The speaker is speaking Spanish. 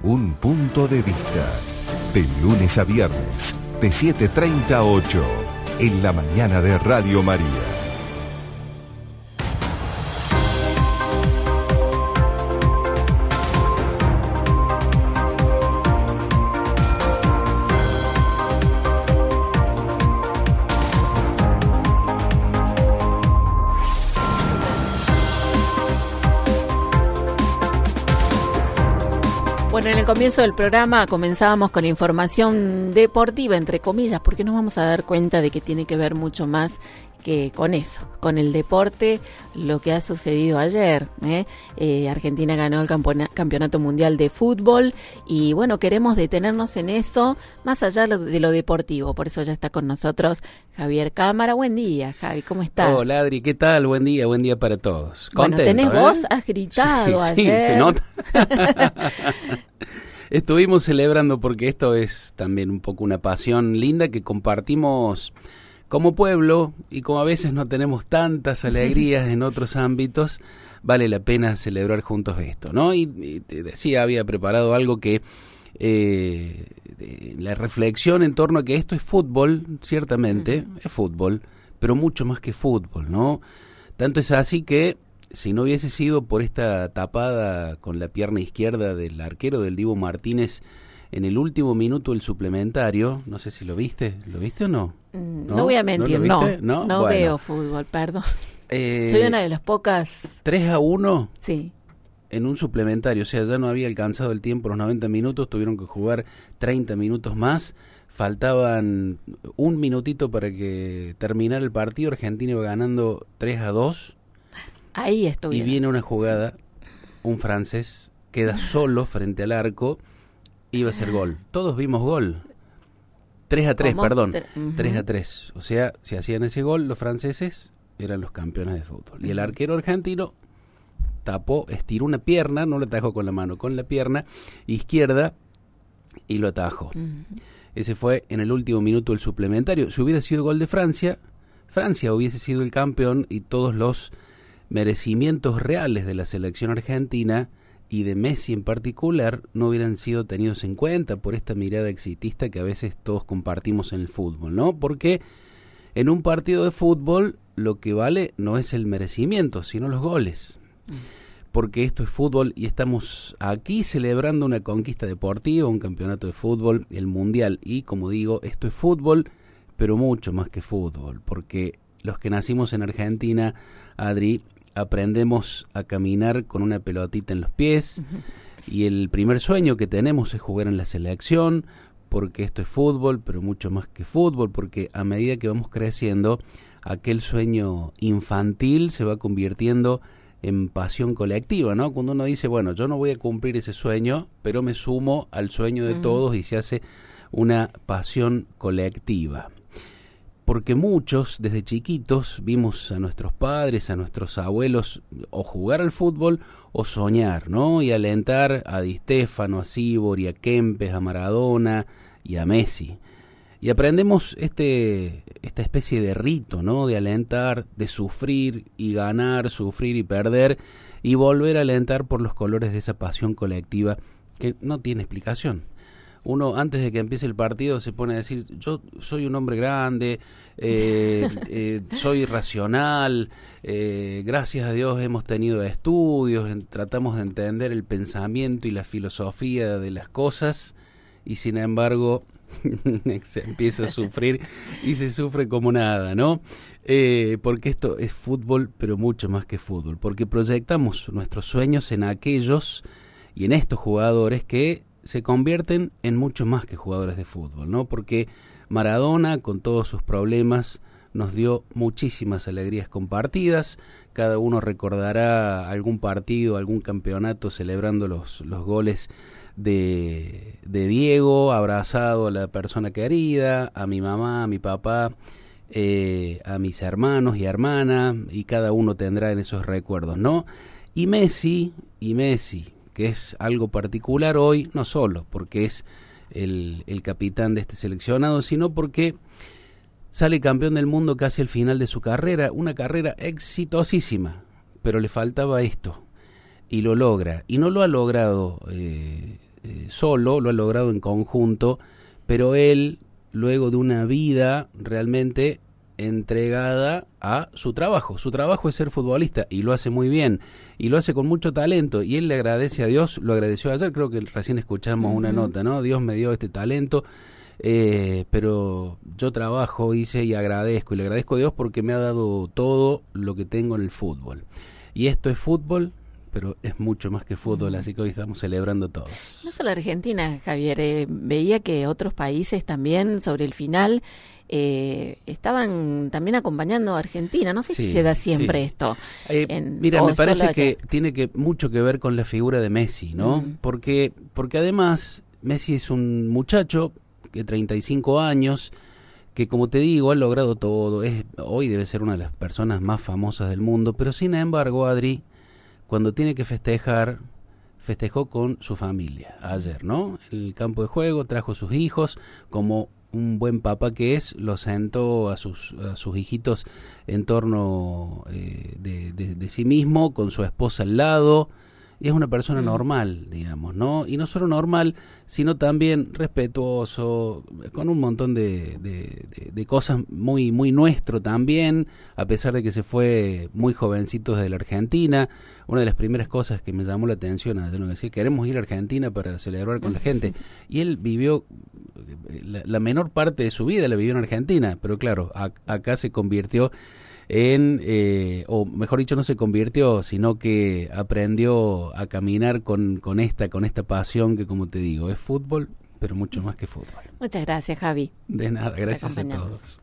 Un punto de vista. De lunes a viernes, de 7:30 a 8, en la mañana de Radio María. Bueno, en el comienzo del programa comenzábamos con información deportiva, entre comillas, porque nos vamos a dar cuenta de que tiene que ver mucho más que con eso, con el deporte, lo que ha sucedido ayer. Argentina ganó el campeonato mundial de fútbol y bueno, queremos detenernos en eso, más allá de lo deportivo. Por eso ya está con nosotros Javier Cámara. Buen día, Javi, ¿cómo estás? Hola, Adri, ¿qué tal? Buen día para todos. Bueno, tenés voz, has gritado ayer. Sí, se nota. Estuvimos celebrando porque esto es también un poco una pasión linda que compartimos como pueblo, y como a veces no tenemos tantas alegrías en otros ámbitos, vale la pena celebrar juntos esto, ¿no? Y te decía, había preparado algo que la reflexión en torno a que esto es fútbol, ciertamente, es fútbol, pero mucho más que fútbol, ¿no? Tanto es así que si no hubiese sido por esta tapada con la pierna izquierda del arquero del Dibu Martínez en el último minuto del suplementario, no sé si lo viste o no. No voy a mentir, no bueno, veo fútbol, perdón. Soy una de las pocas. 3-1 sí. En un suplementario, o sea, ya no había alcanzado el tiempo, los 90 minutos, tuvieron que jugar 30 minutos más, faltaban un minutito para que terminara el partido, Argentina iba ganando 3-2. Ahí estoy. Y viene una jugada, un francés queda solo frente al arco, iba a ser gol. Todos vimos gol. 3-3, perdón. 3-3. O sea, si hacían ese gol, los franceses eran los campeones de fútbol. Y el arquero argentino tapó, estiró una pierna, no lo atajó con la mano, con la pierna izquierda y lo atajó. Ese fue en el último minuto del suplementario. Si hubiera sido gol de Francia, Francia hubiese sido el campeón y todos los merecimientos reales de la selección argentina y de Messi en particular no hubieran sido tenidos en cuenta por esta mirada exitista que a veces todos compartimos en el fútbol, ¿no? Porque en un partido de fútbol lo que vale no es el merecimiento, sino los goles. Porque esto es fútbol y estamos aquí celebrando una conquista deportiva, un campeonato de fútbol, el mundial. Y como digo, esto es fútbol, pero mucho más que fútbol. Porque los que nacimos en Argentina, Adri, aprendemos a caminar con una pelotita en los pies y el primer sueño que tenemos es jugar en la selección, porque esto es fútbol, pero mucho más que fútbol, porque a medida que vamos creciendo, aquel sueño infantil se va convirtiendo en pasión colectiva, ¿no? Cuando uno dice, bueno, yo no voy a cumplir ese sueño, pero me sumo al sueño de todos y se hace una pasión colectiva. Porque muchos, desde chiquitos, vimos a nuestros padres, a nuestros abuelos, o jugar al fútbol o soñar, ¿no? Y alentar a Di Stéfano, a Sívori, a Kempes, a Maradona y a Messi. Y aprendemos esta especie de rito, ¿no? De alentar, de sufrir y ganar, sufrir y perder, y volver a alentar por los colores de esa pasión colectiva que no tiene explicación. Uno antes de que empiece el partido se pone a decir, yo soy un hombre grande, soy racional, gracias a Dios hemos tenido estudios, tratamos de entender el pensamiento y la filosofía de las cosas, y sin embargo se empieza a sufrir y se sufre como nada, ¿no? Porque esto es fútbol, pero mucho más que fútbol, porque proyectamos nuestros sueños en aquellos y en estos jugadores que se convierten en mucho más que jugadores de fútbol, ¿no? Porque Maradona, con todos sus problemas, nos dio muchísimas alegrías compartidas. Cada uno recordará algún partido, algún campeonato celebrando los goles de Diego, abrazado a la persona querida, a mi mamá, a mi papá, a mis hermanos y hermanas, y cada uno tendrá en esos recuerdos, ¿no? Y Messi, que es algo particular hoy, no solo porque es el capitán de este seleccionado, sino porque sale campeón del mundo casi al final de su carrera, una carrera exitosísima, pero le faltaba esto, y lo logra, y no lo ha logrado solo, lo ha logrado en conjunto, pero él, luego de una vida realmente entregada a su trabajo. Su trabajo es ser futbolista y lo hace muy bien y lo hace con mucho talento, y él le agradece a Dios, lo agradeció ayer, creo que recién escuchamos una nota, ¿no? Dios me dio este talento, pero yo trabajo, hice y agradezco, y le agradezco a Dios porque me ha dado todo lo que tengo en el fútbol. Y esto es fútbol, pero es mucho más que fútbol, así que hoy estamos celebrando todos. No solo Argentina, Javier, veía que otros países también sobre el final estaban también acompañando a Argentina. No sé si se da siempre esto. Mira, me parece que tiene mucho que ver con la figura de Messi, ¿no? Porque además Messi es un muchacho de 35 años que, como te digo, ha logrado todo. Hoy debe ser una de las personas más famosas del mundo, pero sin embargo, Adri, cuando tiene que festejar, festejó con su familia ayer, ¿no? En el campo de juego trajo a sus hijos, como un buen papá que es, los sentó a sus hijitos en torno de sí mismo, con su esposa al lado, y es una persona normal, digamos, ¿no? Y no solo normal, sino también respetuoso, con un montón de cosas muy, muy nuestro también, a pesar de que se fue muy jovencito desde la Argentina. Una de las primeras cosas que me llamó la atención, yo no decía, queremos ir a Argentina para celebrar con la gente, y él vivió la menor parte de su vida, la vivió en Argentina, pero claro, acá se convirtió o mejor dicho, no se convirtió, sino que aprendió a caminar con esta pasión que, como te digo, es fútbol, pero mucho más que fútbol. Muchas gracias, Javi. De nada, gracias a todos.